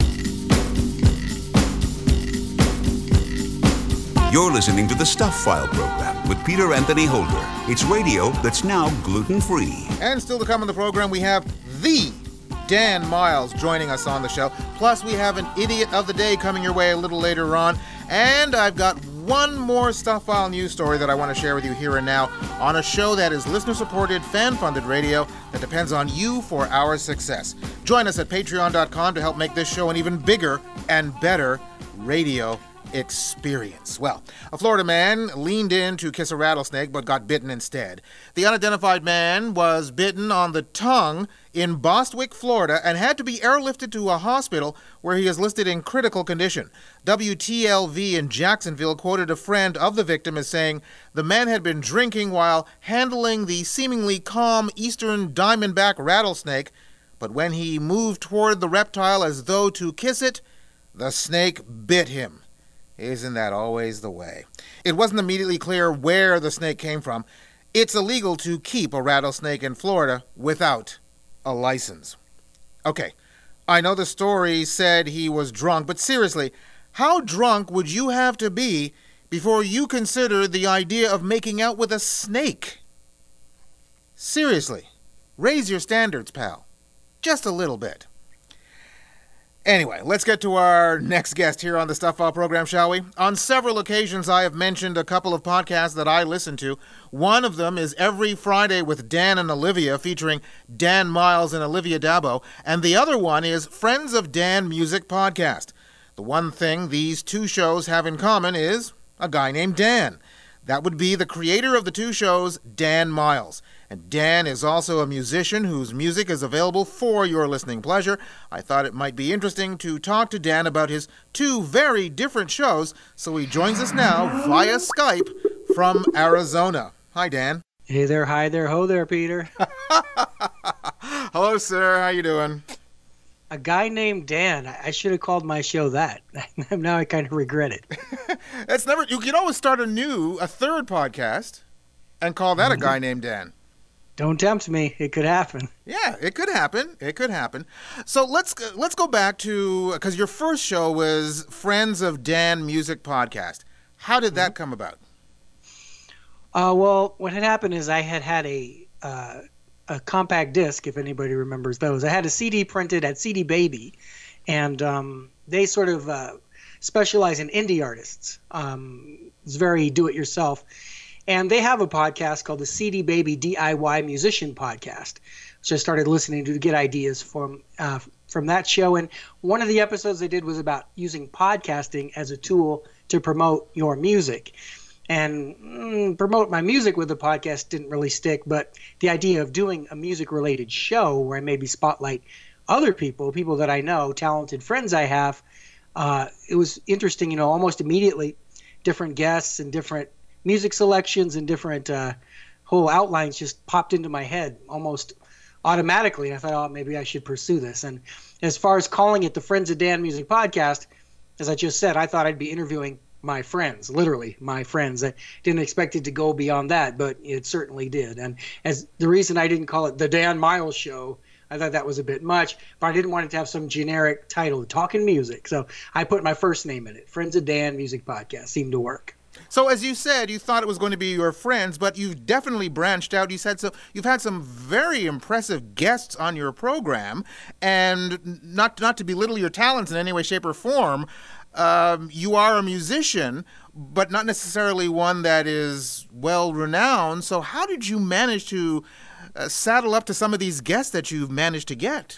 You're listening to the Stuff File program with Peter Anthony Holder. It's radio that's now gluten-free. And still to come on the program, we have the Dan Miles joining us on the show. Plus, we have an Idiot of the Day coming your way a little later on. And I've got one more Stuff File news story that I want to share with you here and now on a show that is listener-supported, fan-funded radio that depends on you for our success. Join us at patreon dot com to help make this show an even bigger and better radio experience. Well, a Florida man leaned in to kiss a rattlesnake but got bitten instead. The unidentified man was bitten on the tongue in Bostwick, Florida, and had to be airlifted to a hospital where he is listed in critical condition. W T L V in Jacksonville quoted a friend of the victim as saying the man had been drinking while handling the seemingly calm eastern diamondback rattlesnake, but when he moved toward the reptile as though to kiss it, the snake bit him. Isn't that always the way? It wasn't immediately clear where the snake came from. It's illegal to keep a rattlesnake in Florida without a license. Okay, I know the story said he was drunk, but seriously, how drunk would you have to be before you consider the idea of making out with a snake? Seriously, raise your standards, pal. Just a little bit. Anyway, let's get to our next guest here on the Stuff File program, shall we? On several occasions, I have mentioned a couple of podcasts that I listen to. One of them is Every Friday with Dan and Olivia, featuring Dan Miles and Olivia Dabo. And the other one is Friends of Dan Music Podcast. The one thing these two shows have in common is a guy named Dan. That would be the creator of the two shows, Dan Miles. And Dan is also a musician whose music is available for your listening pleasure. I thought it might be interesting to talk to Dan about his two very different shows, so he joins us now via Skype from Arizona. Hi, Dan. Hey there, hi there, ho there, Peter. Hello, sir. How you doing? A guy named Dan. I should have called my show that. Now I kind of regret it. That's never. You can always start a new, a third podcast, and call that a guy named Dan. Don't tempt me. It could happen. Yeah, it could happen. It could happen. So let's let's go back to, because your first show was Friends of Dan Music Podcast. How did that come about? Uh, well, what had happened is I had had a uh, a compact disc, if anybody remembers those. I had a C D printed at C D Baby, and um, they sort of uh, specialize in indie artists. Um, it's very do-it-yourself. And they have a podcast called the C D Baby D I Y Musician Podcast, which I started listening to to get ideas from uh, from that show. And one of the episodes they did was about using podcasting as a tool to promote your music. And mm, promote my music with the podcast didn't really stick, but the idea of doing a music-related show where I maybe spotlight other people, people that I know, talented friends I have, uh, it was interesting, you know, almost immediately, different guests and different music selections and different uh, whole outlines just popped into my head almost automatically. And I thought, oh, maybe I should pursue this. And as far as calling it the Friends of Dan Music Podcast, as I just said, I thought I'd be interviewing my friends, literally my friends. I didn't expect it to go beyond that, but it certainly did. And as the reason I didn't call it the Dan Miles Show, I thought that was a bit much, but I didn't want it to have some generic title, Talking Music. So I put my first name in it. Friends of Dan Music Podcast seemed to work. So as you said, you thought it was going to be your friends, but you've definitely branched out. You said so. You've had some very impressive guests on your program, and not not to belittle your talents in any way, shape, or form, um, you are a musician, but not necessarily one that is well renowned. So how did you manage to uh, saddle up to some of these guests that you've managed to get?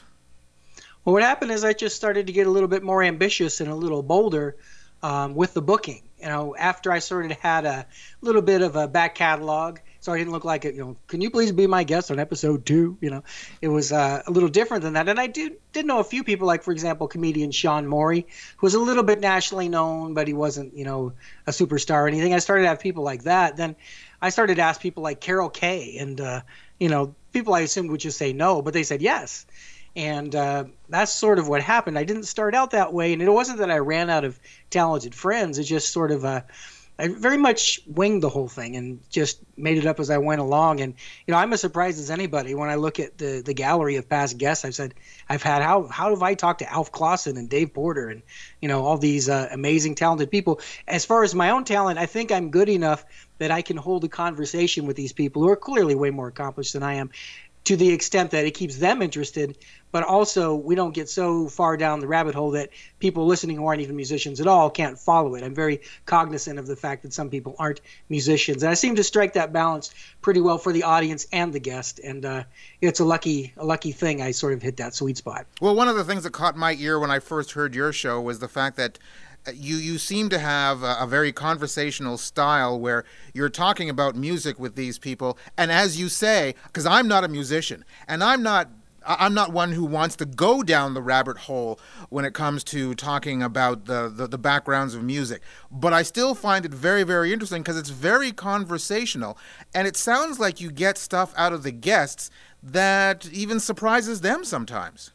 Well, what happened is I just started to get a little bit more ambitious and a little bolder um, with the booking. You know, after I sort of had a little bit of a back catalog, so I didn't look like it, you know, can you please be my guest on episode two? You know, it was uh, a little different than that. And I did, did know a few people, like, for example, comedian Sean Morey, who was a little bit nationally known, but he wasn't, you know, a superstar or anything. I started to have people like that. Then I started to ask people like Carol Kay, and, uh, you know, people I assumed would just say no, but they said yes. And uh, that's sort of what happened. I didn't start out that way, and it wasn't that I ran out of talented friends. It just sort of, uh, I very much winged the whole thing and just made it up as I went along. And, you know, I'm as surprised as anybody when I look at the, the gallery of past guests I've said, I've had, how how have I talked to Alf Clausen and Dave Porter and, you know, all these uh, amazing, talented people. As far as my own talent, I think I'm good enough that I can hold a conversation with these people who are clearly way more accomplished than I am, to the extent that it keeps them interested, but also we don't get so far down the rabbit hole that people listening who aren't even musicians at all can't follow it. I'm very cognizant of the fact that some people aren't musicians, and I seem to strike that balance pretty well for the audience and the guest, and uh, it's a lucky a lucky thing I sort of hit that sweet spot. Well, one of the things that caught my ear when I first heard your show was the fact that You you seem to have a, a very conversational style where you're talking about music with these people, and as you say, because I'm not a musician, and I'm not I'm not one who wants to go down the rabbit hole when it comes to talking about the, the, the backgrounds of music, but I still find it very, very interesting because it's very conversational, and it sounds like you get stuff out of the guests that even surprises them sometimes.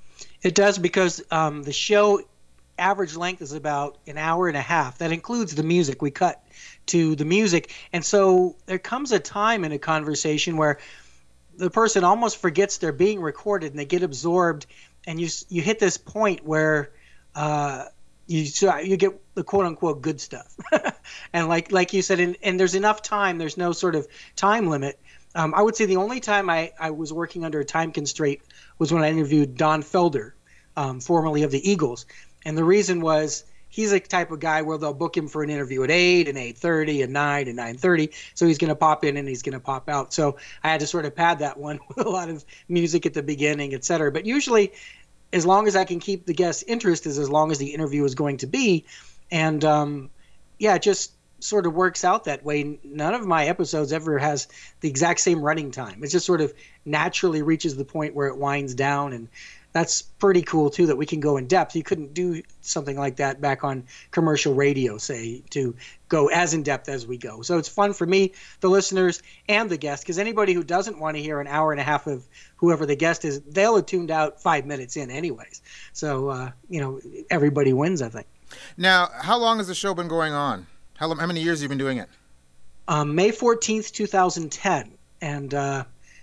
It does, because um, the show average length is about an hour and a half. That includes the music. We cut to the music. And so there comes a time in a conversation where the person almost forgets they're being recorded and they get absorbed, and you you hit this point where uh, you you get the quote unquote good stuff. And like like you said, and, and there's enough time, there's no sort of time limit. Um, I would say the only time I, I was working under a time constraint was when I interviewed Don Felder, um, formerly of the Eagles. And the reason was he's the type of guy where they'll book him for an interview at eight and eight thirty and nine and nine thirty. So he's going to pop in and he's going to pop out. So I had to sort of pad that one with a lot of music at the beginning, et cetera. But usually, as long as I can keep the guest's interest is as long as the interview is going to be. And um, yeah, it just sort of works out that way. None of my episodes ever has the exact same running time. It just sort of naturally reaches the point where it winds down, and that's pretty cool too, that we can go in depth. You couldn't do something like that back on commercial radio, say, to go as in depth as we go. So it's fun for me, the listeners, and the guest, because anybody who doesn't want to hear an hour and a half of whoever the guest is, they'll have tuned out five minutes in anyways. So, uh, you know, everybody wins, I think. Now, how long has the show been going on? How, how many years have you been doing it? Um, May fourteenth, two thousand ten. And uh,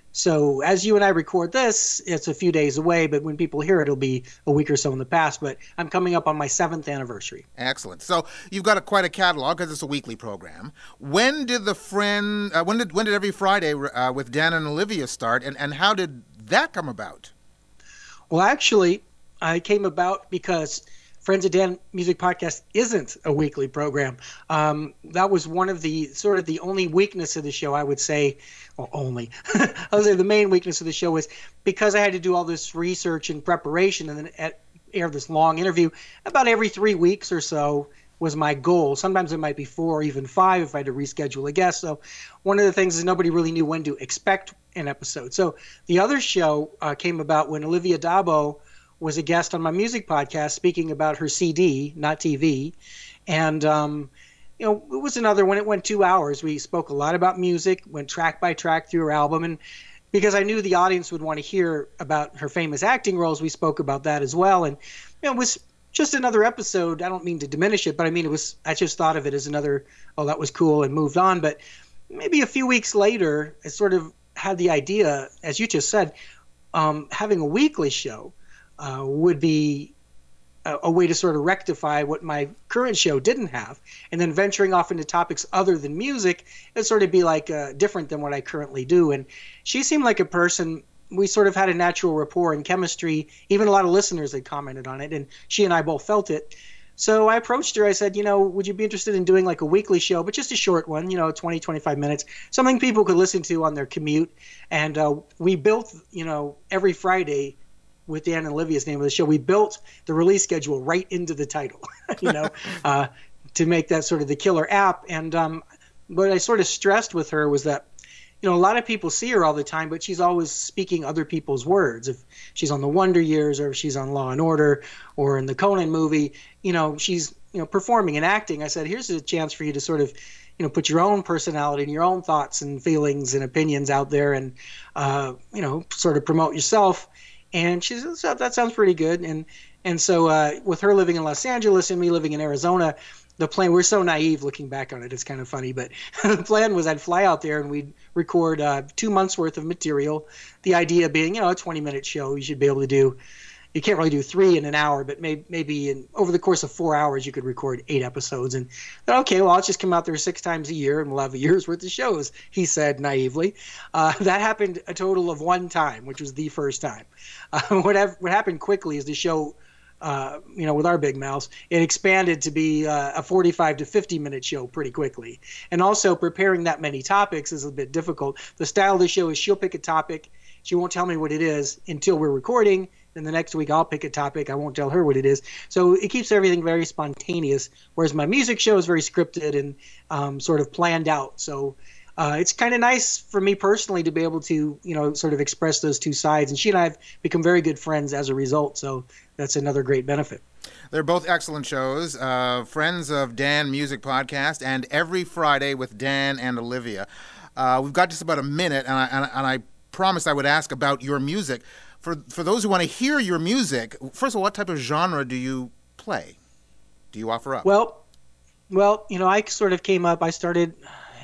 so as you and I record this, it's a few days away, but when people hear it, it'll be a week or so in the past. But I'm coming up on my seventh anniversary. Excellent. So you've got a, quite a catalog because it's a weekly program. When did the friend, uh, when did when did Every Friday uh, with Dan and Olivia start, and, and how did that come about? Well, actually, I came about because Friends of Dan Music Podcast isn't a weekly program. Um, that was one of the sort of the only weakness of the show, I would say. Well, only. I would say the main weakness of the show was because I had to do all this research and preparation and then at, air this long interview about every three weeks or so was my goal. Sometimes it might be four or even five if I had to reschedule a guest. So one of the things is nobody really knew when to expect an episode. So the other show uh, came about when Olivia Dabo was a guest on my music podcast speaking about her C D, not T V. And, um, you know, it was another one. It went two hours. We spoke a lot about music, went track by track through her album. And because I knew the audience would want to hear about her famous acting roles, we spoke about that as well. And, you know, it was just another episode. I don't mean to diminish it, but I mean, it was, I just thought of it as another, oh, that was cool, and moved on. But maybe a few weeks later, I sort of had the idea, as you just said, um, having a weekly show Uh, would be a, a way to sort of rectify what my current show didn't have. And then venturing off into topics other than music, it'd sort of be like uh, different than what I currently do. And she seemed like a person, we sort of had a natural rapport and chemistry. Even a lot of listeners had commented on it, and she and I both felt it. So I approached her. I said, you know, would you be interested in doing like a weekly show, but just a short one, you know, twenty, twenty-five minutes, something people could listen to on their commute. And uh, we built, you know, Every Friday, with Dan and Olivia's name of the show, we built the release schedule right into the title, you know, uh, to make that sort of the killer app. And um, what I sort of stressed with her was that, you know, a lot of people see her all the time, but she's always speaking other people's words. If she's on the Wonder Years, or if she's on Law and Order, or in the Conan movie, you know, she's, you know, performing and acting. I said, here's a chance for you to sort of, you know, put your own personality and your own thoughts and feelings and opinions out there, and, uh, you know, sort of promote yourself. And she said, so that sounds pretty good. And and so uh, with her living in Los Angeles and me living in Arizona, the plan, we're so naive looking back on it, it's kind of funny, but the plan was I'd fly out there and we'd record uh, two months worth of material. The idea being, you know, a twenty-minute show, you should be able to do, you can't really do three in an hour, but maybe, maybe in, over the course of four hours, you could record eight episodes. And okay, well, I'll just come out there six times a year and we'll have a year's worth of shows, he said naively. Uh, that happened a total of one time, which was the first time. Uh, what, have, what happened quickly is the show, uh, you know, with our big mouths, it expanded to be uh, a forty-five to fifty minute show pretty quickly. And also preparing that many topics is a bit difficult. The style of the show is she'll pick a topic. She won't tell me what it is until we're recording. Then the next week I'll pick a topic. I won't tell her what it is. So it keeps everything very spontaneous, whereas my music show is very scripted and um, sort of planned out. So uh, it's kind of nice for me personally to be able to, you know, sort of express those two sides. And she and I have become very good friends as a result. So that's another great benefit. They're both excellent shows. Uh, Friends of Dan Music Podcast and Every Friday with Dan and Olivia. Uh, we've got just about a minute, and I, and, and I promised I would ask about your music. For for those who want to hear your music, first of all, what type of genre do you play? Do you offer up? Well, well, you know, I sort of came up, I started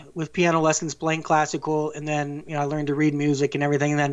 with piano lessons, playing classical, and then you know I learned to read music and everything. And then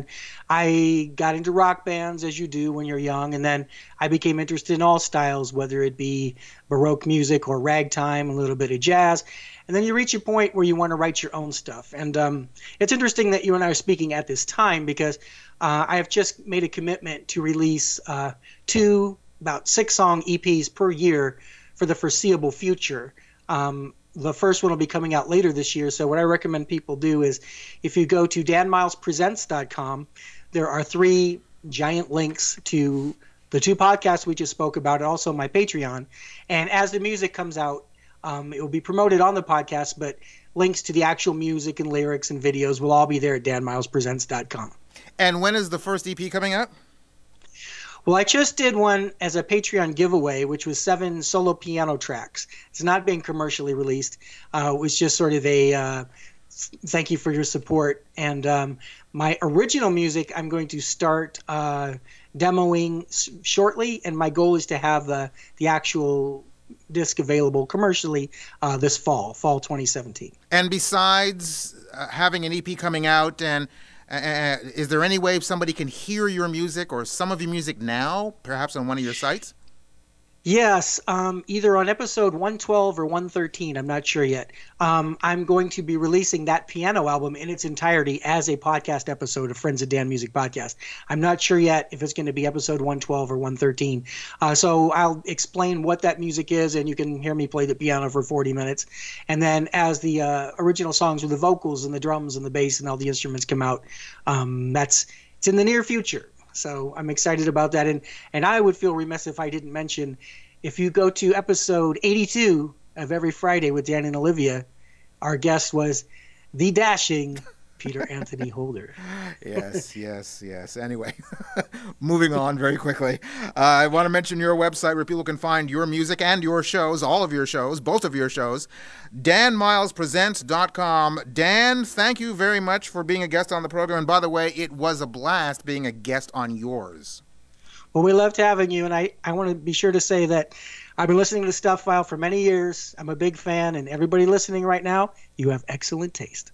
I got into rock bands, as you do when you're young. And then I became interested in all styles, whether it be Baroque music or ragtime, a little bit of jazz. And then you reach a point where you want to write your own stuff. And um, it's interesting that you and I are speaking at this time because uh, I have just made a commitment to release uh, two about six song E Ps per year for the foreseeable future. Um, the first one will be coming out later this year. So what I recommend people do is if you go to dan miles presents dot com, there are three giant links to the two podcasts we just spoke about, and also my Patreon. And as the music comes out, Um, it will be promoted on the podcast, but links to the actual music and lyrics and videos will all be there at dan miles presents dot com. And when is the first E P coming out? Well, I just did one as a Patreon giveaway, which was seven solo piano tracks. It's not being commercially released. Uh, it was just sort of a uh, thank you for your support. And um, my original music, I'm going to start uh, demoing s- shortly, and my goal is to have the the actual disc available commercially uh, this fall, fall twenty seventeen. And besides uh, having an E P coming out, and uh, is there any way somebody can hear your music or some of your music now, perhaps on one of your sites? Yes, um, either on episode one twelve or one thirteen, I'm not sure yet. Um, I'm going to be releasing that piano album in its entirety as a podcast episode of Friends of Dan Music Podcast. I'm not sure yet if it's going to be episode one twelve or one thirteen. Uh, so I'll explain what that music is, and you can hear me play the piano for forty minutes. And then as the uh, original songs with the vocals and the drums and the bass and all the instruments come out, um, that's it's in the near future. So I'm excited about that. And, and I would feel remiss if I didn't mention, if you go to episode eighty-two of Every Friday with Dan and Olivia, our guest was the dashing Peter Anthony Holder. Yes, yes, yes. Anyway, moving on very quickly. Uh, I want to mention your website where people can find your music and your shows, all of your shows, both of your shows, dan miles presents dot com. Dan, thank you very much for being a guest on the program. And by the way, it was a blast being a guest on yours. Well, we loved having you, and I, I want to be sure to say that I've been listening to the Stuff File for many years. I'm a big fan, and everybody listening right now, you have excellent taste.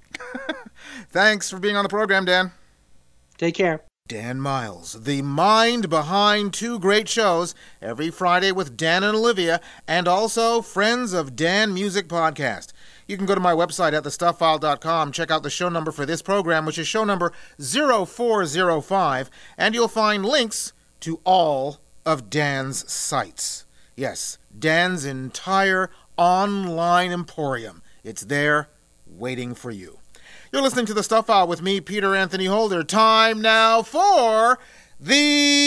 Thanks for being on the program, Dan. Take care. Dan Miles, the mind behind two great shows, Every Friday with Dan and Olivia, and also Friends of Dan Music Podcast. You can go to my website at the stuff file dot com, check out the show number for this program, which is show number zero four zero five, and you'll find links to all of Dan's sites. Yes, Dan's entire online emporium. It's there waiting for you. You're listening to The Stuff File with me, Peter Anthony Holder. Time now for the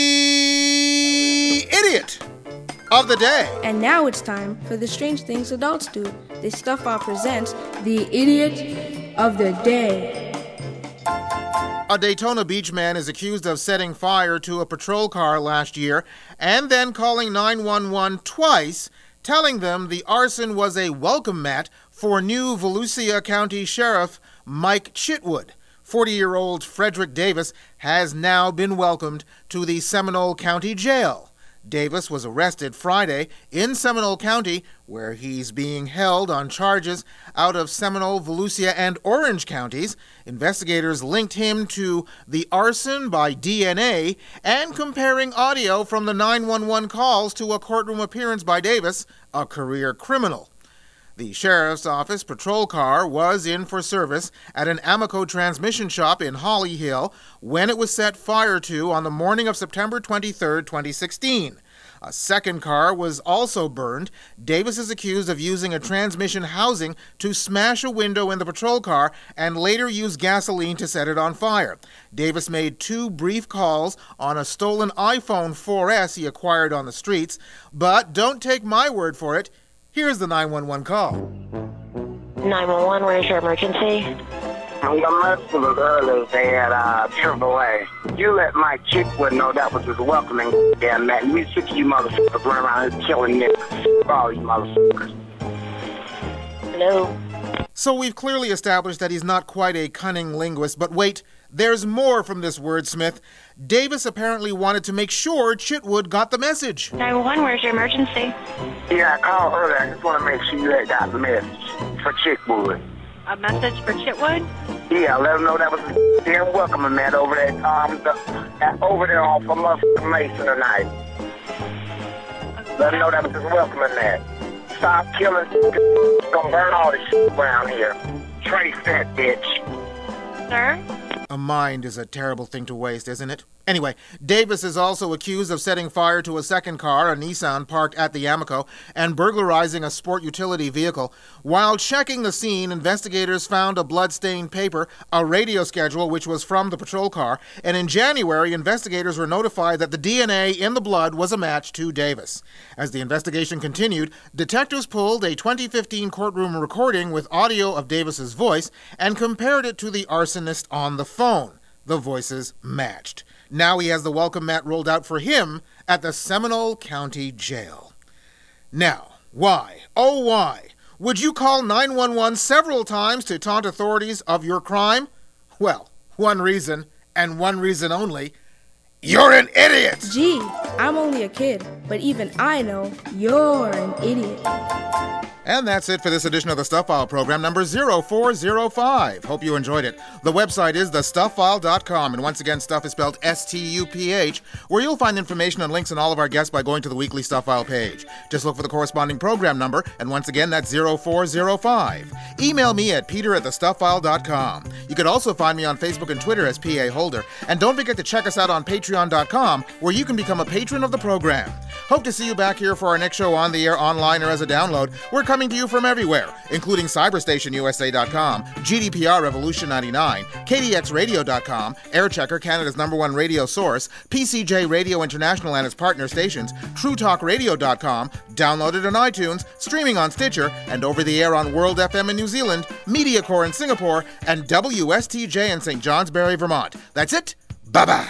Idiot of the Day. And now it's time for the strange things adults do. The Stuff File presents the Idiot of the Day. A Daytona Beach man is accused of setting fire to a patrol car last year and then calling nine one one twice, telling them the arson was a welcome mat for new Volusia County Sheriff Mike Chitwood. forty-year-old Frederick Davis has now been welcomed to the Seminole County Jail. Davis was arrested Friday in Seminole County, where he's being held on charges out of Seminole, Volusia, and Orange counties. Investigators linked him to the arson by D N A and comparing audio from the nine one one calls to a courtroom appearance by Davis, a career criminal. The sheriff's office patrol car was in for service at an Amoco transmission shop in Holly Hill when it was set fire to on the morning of September twenty-third, twenty sixteen. A second car was also burned. Davis is accused of using a transmission housing to smash a window in the patrol car and later use gasoline to set it on fire. Davis made two brief calls on a stolen iPhone four S he acquired on the streets, but don't take my word for it. Here's the nine one one call. nine one one, where's your emergency? The emergency was early there at uh, triple A. You let Mike Chitwood know that was his welcoming damn mat. You sick of you motherfuckers running around here killing niggas. All you motherfuckers. Hello? So we've clearly established that he's not quite a cunning linguist, but wait, there's more from this wordsmith. Davis apparently wanted to make sure Chitwood got the message. nine one one, where's your emergency? Yeah, I called earlier. I just want to make sure you had got the message for Chitwood. A message for Chitwood? Yeah, let them know that was a damn welcoming mat over there, um, the, uh, over there off of Motherfucking Mason tonight. Let them know that was just welcoming mat. Stop killing. Gonna burn all this shit around here. Trace that bitch. Sir? A mind is a terrible thing to waste, isn't it? Anyway, Davis is also accused of setting fire to a second car, a Nissan, parked at the Amoco, and burglarizing a sport utility vehicle. While checking the scene, investigators found a blood-stained paper, a radio schedule which was from the patrol car, and in January, investigators were notified that the D N A in the blood was a match to Davis. As the investigation continued, detectives pulled a twenty fifteen courtroom recording with audio of Davis's voice and compared it to the arsonist on the phone. The voices matched. Now he has the welcome mat rolled out for him at the Seminole County Jail. Now, why, oh why, would you call nine one one several times to taunt authorities of your crime? Well, one reason, and one reason only. You're an idiot! Gee, I'm only a kid, but even I know you're an idiot. And that's it for this edition of the Stuff File program, number zero four zero five. Hope you enjoyed it. The website is the stuff file dot com, and once again, stuff is spelled S T U P H, where you'll find information and links on all of our guests by going to the weekly Stuff File page. Just look for the corresponding program number, and once again, that's zero four zero five. Email me at peter at the stuff file dot com. You could also find me on Facebook and Twitter as P A Holder, and don't forget to check us out on patreon dot com, where you can become a patron of the program. Hope to see you back here for our next show on the air, online, or as a download. We're coming to you from everywhere, including cyberstation U S A dot com, G D P R Revolution ninety-nine, K D X radio dot com, Airchecker, Canada's number one radio source, P C J Radio International and its partner stations, true talk radio dot com, downloaded on iTunes, streaming on Stitcher, and over the air on World F M in New Zealand, MediaCore in Singapore, and W S T J in Saint Johnsbury, Vermont. That's it. Bye-bye.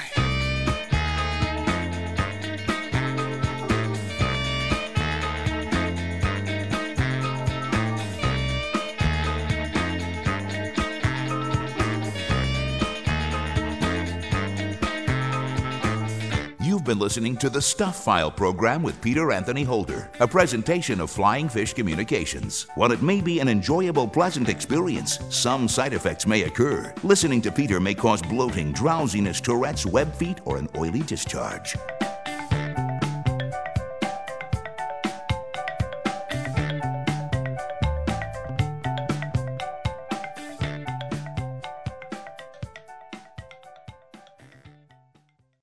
You've been listening to the Stuff File program with Peter Anthony Holder, a presentation of Flying Fish Communications. While it may be an enjoyable, pleasant experience, some side effects may occur. Listening to Peter may cause bloating, drowsiness, Tourette's, web feet, or an oily discharge.